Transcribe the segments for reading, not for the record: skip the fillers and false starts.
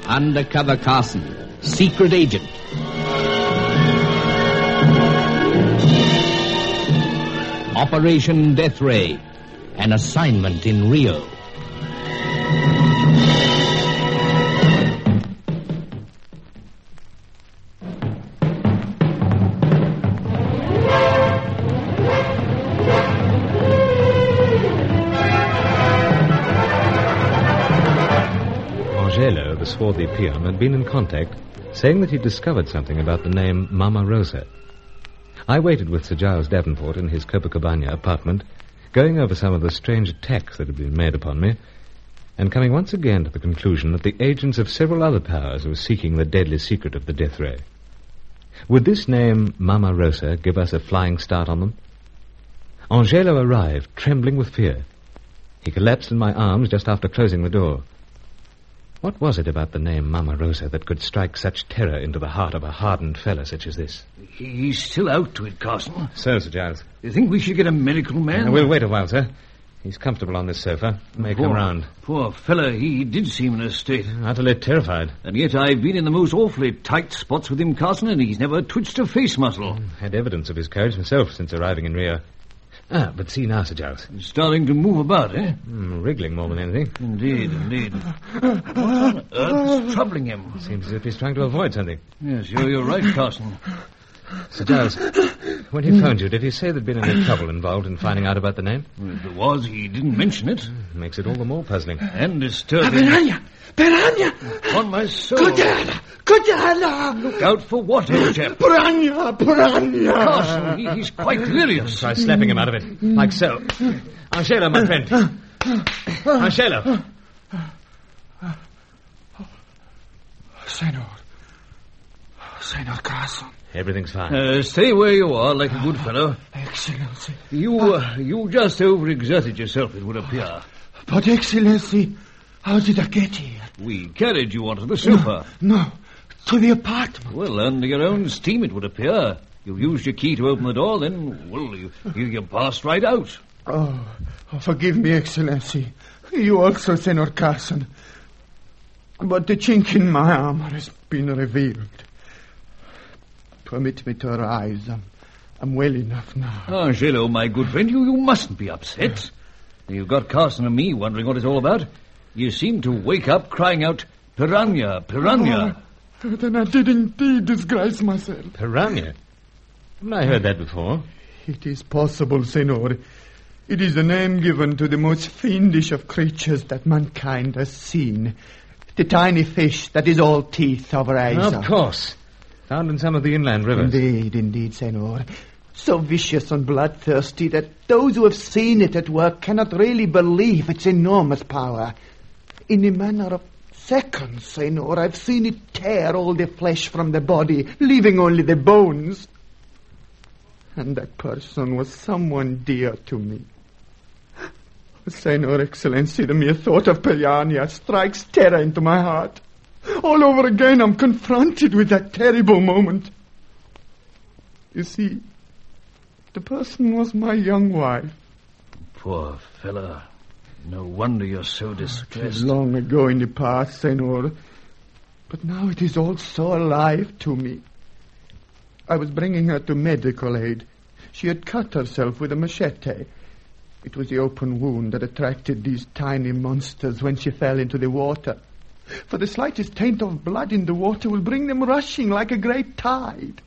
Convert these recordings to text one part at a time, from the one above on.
Undercover Carson, secret agent. Operation Death Ray, an assignment in Rio. Angelo, the swarthy peon, had been in contact, saying that he'd discovered something about the name Mama Rosa. I waited with Sir Giles Davenport in his Copacabana apartment, going over some of the strange attacks that had been made upon me, and coming once again to the conclusion that the agents of several other powers were seeking the deadly secret of the death ray. Would this name, Mama Rosa, give us a flying start on them? Angelo arrived, trembling with fear. He collapsed in my arms just after closing the door. What was it about the name Mama Rosa that could strike such terror into the heart of a hardened fellow such as this? He's still out to it, Carson. So, Sir Giles. You think we should get a medical man? We'll wait a while, sir. He's comfortable on this sofa. May come round. Poor fella, he did seem in a state. Utterly terrified. And yet I've been in the most awfully tight spots with him, Carson, and he's never twitched a face muscle. Had evidence of his courage himself since arriving in Rio. But see now, Sir Giles. He's starting to move about, eh? Wriggling more than anything. Indeed. What on earth is troubling him? Seems as if he's trying to avoid something. Yes, you're right, Carson. Sir Giles, when he phoned you, did he say there'd been any trouble involved in finding out about the name? Well, if there was, he didn't mention it. Makes it all the more puzzling. And disturbing. Piranha! On my soul. Kudala! Look out for what, old chap? Piranha! Carson, he's quite delirious. Try slapping him out of it. Like so. Angelo, my friend. Angelo. Senor Carson. Everything's fine. Stay where you are, like a good fellow. Excellency. You just overexerted yourself, it would appear. But, Excellency, how did I get here? We carried you onto the sofa. No, to the apartment. Well, under your own steam, it would appear. You used your key to open the door, then, well, you passed right out. Oh, forgive me, Excellency. You also, Senor Carson. But the chink in my armor has been revealed. Permit me to arise. I'm well enough now. Angelo, my good friend, you mustn't be upset. You've got Carson and me wondering what it's all about. You seem to wake up crying out, Piranha, Piranha. Oh, then I did indeed disgrace myself. Piranha? Haven't I heard that before? It is possible, Senor. It is the name given to the most fiendish of creatures that mankind has seen. The tiny fish that is all teeth over eyes. Of course. Found in some of the inland rivers. Indeed, Senor. So vicious and bloodthirsty that those who have seen it at work cannot really believe its enormous power. In a matter of seconds, Senor, I've seen it tear all the flesh from the body, leaving only the bones. And that person was someone dear to me. Senor, Excellency, the mere thought of Piranha strikes terror into my heart. All over again, I'm confronted with that terrible moment. You see, the person was my young wife. Poor fella. No wonder you're so distressed. It was long ago in the past, Senor. But now it is all so alive to me. I was bringing her to medical aid. She had cut herself with a machete. It was the open wound that attracted these tiny monsters when she fell into the water. For the slightest taint of blood in the water will bring them rushing like a great tide.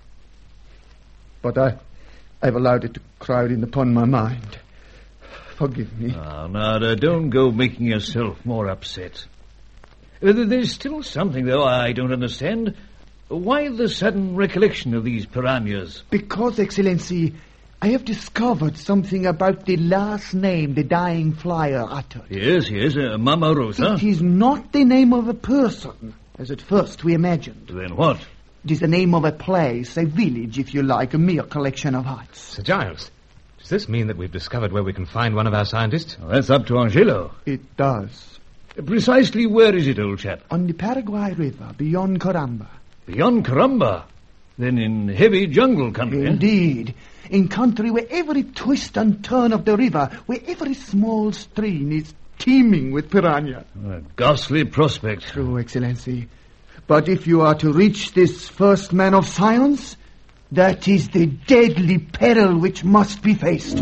But I've allowed it to crowd in upon my mind. Forgive me. Now, don't go making yourself more upset. There's still something, though, I don't understand. Why the sudden recollection of these piranhas? Because, Excellency, I have discovered something about the last name the dying flyer uttered. Yes, Mama Rosa. It is not the name of a person, as at first we imagined. Then what? It is the name of a place, a village, if you like, a mere collection of huts. Sir Giles, does this mean that we've discovered where we can find one of our scientists? Well, that's up to Angelo. It does. Precisely where is it, old chap? On the Paraguay River, beyond Caramba. Beyond Caramba? Then in heavy jungle country, Indeed. In country where every twist and turn of the river, where every small stream is teeming with piranha. A ghastly prospect. True, Excellency. But if you are to reach this first man of science, that is the deadly peril which must be faced.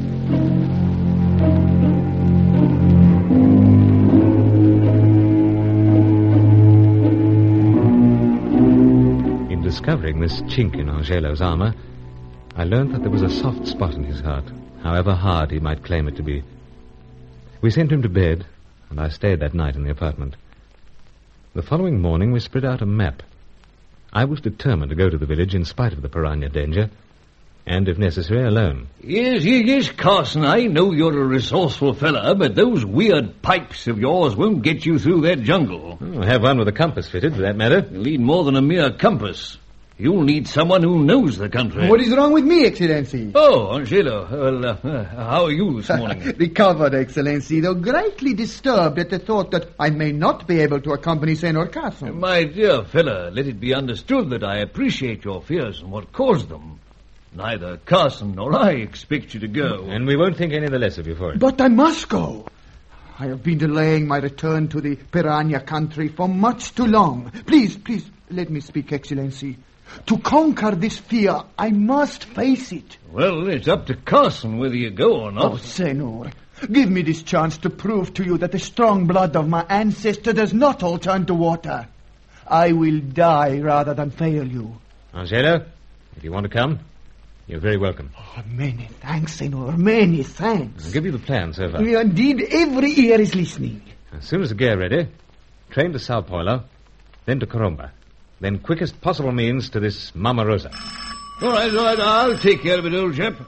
In discovering this chink in Angelo's armor, I learned that there was a soft spot in his heart, however hard he might claim it to be. We sent him to bed, and I stayed that night in the apartment. The following morning we spread out a map. I was determined to go to the village in spite of the piranha danger, and, if necessary, alone. Yes, Carson, I know you're a resourceful fella, but those weird pipes of yours won't get you through that jungle. I have one with a compass fitted, for that matter. You'll need more than a mere compass. You'll need someone who knows the country. What is wrong with me, Excellency? Oh, Angelo. Well, how are you this morning? Recovered, Excellency, though greatly disturbed at the thought that I may not be able to accompany Senor Carson. My dear fella, let it be understood that I appreciate your fears and what caused them. Neither Carson nor I expect you to go. And we won't think any the less of you for it. But I must go. I have been delaying my return to the piranha country for much too long. Please, let me speak, Excellency. To conquer this fear, I must face it. Well, it's up to Carson whether you go or not. Oh, Senor, give me this chance to prove to you that the strong blood of my ancestor does not all turn to water. I will die rather than fail you. Angelo, if you want to come, you're very welcome. Oh, many thanks, Senor, many thanks. I'll give you the plan so far. Indeed, every ear is listening. As soon as the gear ready, train to Sao Paulo, then to Corumba. Then quickest possible means to this Mama Rosa. All right, I'll take care of it, old chap.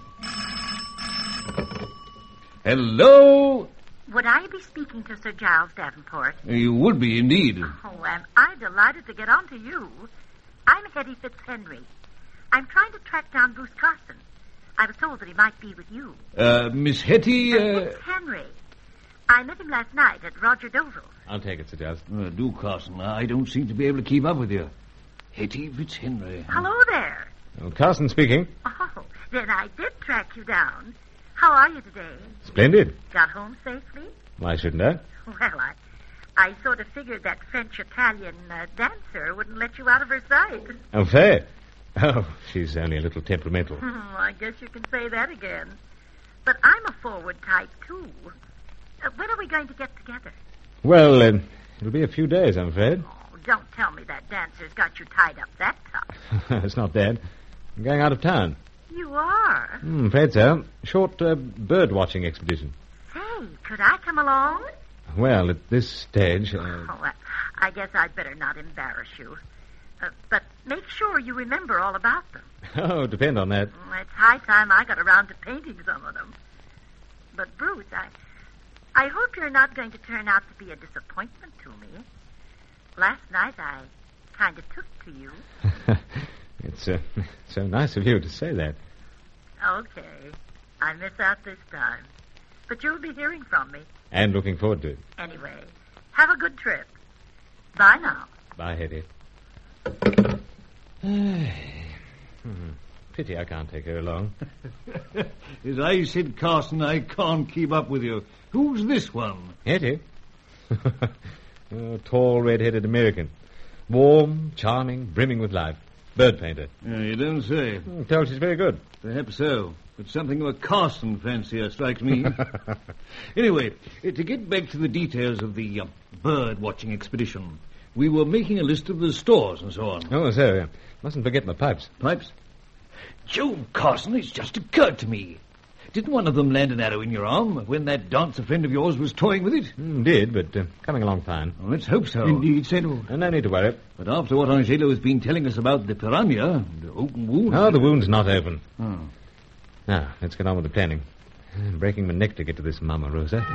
Hello? Would I be speaking to Sir Giles Davenport? You would be, indeed. Oh, am I delighted to get on to you. I'm Hetty Fitzhenry. I'm trying to track down Bruce Carson. I was told that he might be with you. Miss Hetty, Fitzhenry. I met him last night at Roger Doville's. I'll take it, Sir Giles. Do, Carson. I don't seem to be able to keep up with you. Hetty Fitzhenry. Hello there. Well, Carson speaking. Oh, then I did track you down. How are you today? Splendid. Got home safely? Why shouldn't I? Well, I sort of figured that French-Italian dancer wouldn't let you out of her sight. Oh, fair. Oh, she's only a little temperamental. I guess you can say that again. But I'm a forward type, too. When are we going to get together? Well, it'll be a few days, I'm afraid. Oh, don't tell me that dancer's got you tied up that tough. It's not that. I'm going out of town. You are? I'm afraid so. Short bird-watching expedition. Say, could I come along? Well, at this stage... I guess I'd better not embarrass you. But make sure you remember all about them. Oh, depend on that. It's high time I got around to painting some of them. But, Bruce, I hope you're not going to turn out to be a disappointment to me. Last night I kind of took to you. It's so nice of you to say that. Okay. I miss out this time. But you'll be hearing from me. And looking forward to it. Anyway, have a good trip. Bye now. Bye, Hetty. Pity I can't take her along. As I said, Carson, I can't keep up with you. Who's this one? Hetty? Tall, red-headed American. Warm, charming, brimming with life. Bird painter. You don't say. Told she's very good. Perhaps so. But something of a Carson fancier strikes me. Anyway, to get back to the details of the bird-watching expedition, we were making a list of the stores and so on. Oh, so, yeah. Mustn't forget my pipes. Pipes? Jove, Carson, it's just occurred to me. Didn't one of them land an arrow in your arm when that dancer friend of yours was toying with it? Did, but coming along fine. Well, let's hope so. Indeed, Senor. No need to worry. But after what Angelo has been telling us about the piranha, the open wound... Oh, the wound's not open. Oh. Now, let's get on with the planning. I'm breaking my neck to get to this Mama Rosa.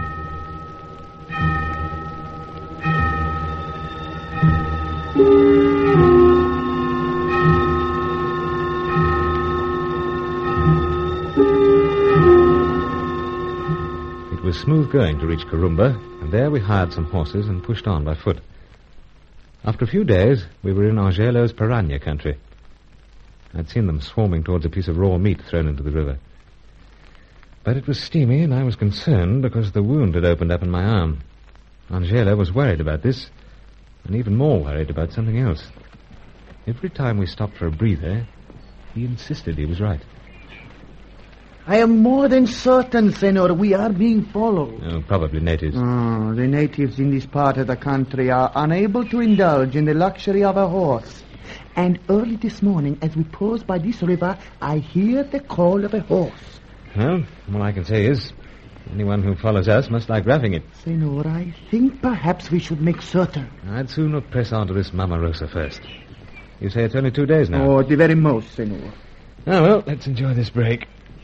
It was smooth going to reach Corumba, and there we hired some horses and pushed on by foot. After a few days, we were in Angelo's piranha country. I'd seen them swarming towards a piece of raw meat thrown into the river. But it was steamy, and I was concerned because the wound had opened up in my arm. Angela was worried about this, and even more worried about something else. Every time we stopped for a breather, he insisted he was right. I am more than certain, Senor, we are being followed. Oh, probably natives. Oh, the natives in this part of the country are unable to indulge in the luxury of a horse. And early this morning, as we pause by this river, I hear the call of a horse. Well, all I can say is, anyone who follows us must like roughing it. Senor, I think perhaps we should make certain. I'd sooner press on to this Mama Rosa first. You say it's only 2 days now? Oh, at the very most, Senor. Oh, well, let's enjoy this break.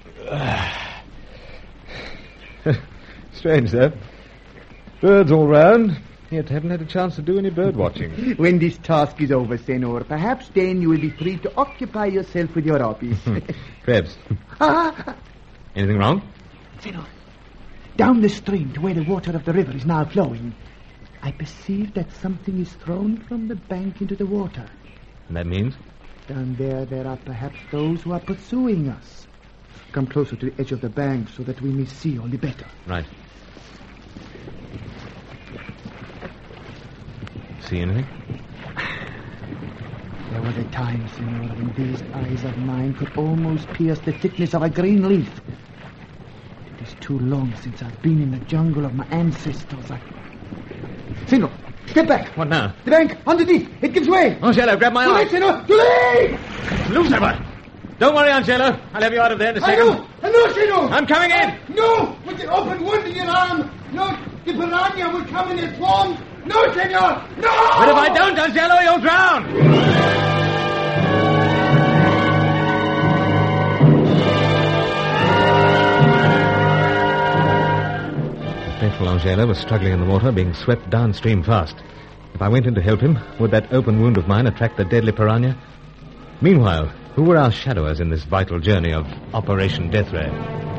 Strange, though. Birds all round, yet haven't had a chance to do any bird watching. When this task is over, Senor, perhaps then you will be free to occupy yourself with your hobbies. Krebs. Anything wrong? Senor, down the stream to where the water of the river is now flowing, I perceive that something is thrown from the bank into the water. And that means? Down there are perhaps those who are pursuing us. Come closer to the edge of the bank so that we may see all the better. Right. See anything? There was a time, Senor, when these eyes of mine could almost pierce the thickness of a green leaf. It is too long since I've been in the jungle of my ancestors. Senor, step back. What now? The bank, underneath. It gives way. Angelo, grab my Too arm. late, Senor. Too late! Lucifer! Don't worry, Angelo. I'll have you out of there in a second. No, Senor. I'm coming in. No, with the open wound in your arm. No, the piranha will come in its swarms. No, Senor. No! But if I don't, Angelo, you'll drown. The faithful Angelo was struggling in the water, being swept downstream fast. If I went in to help him, would that open wound of mine attract the deadly piranha? Meanwhile, who were our shadowers in this vital journey of Operation Death Ray?